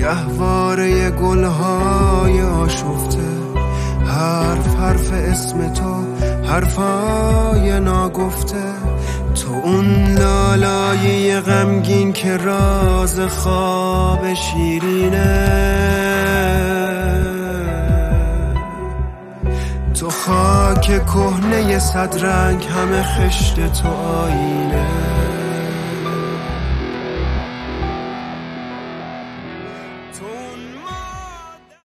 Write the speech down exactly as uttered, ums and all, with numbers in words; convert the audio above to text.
گهواره گلهای آشفته، حرف حرف اسم تو، حرفای ناگفته. تو اون لالایی غمگین که راز خواب شیرینه، تو خاک کهنه صد رنگ همه خشت تو آینه.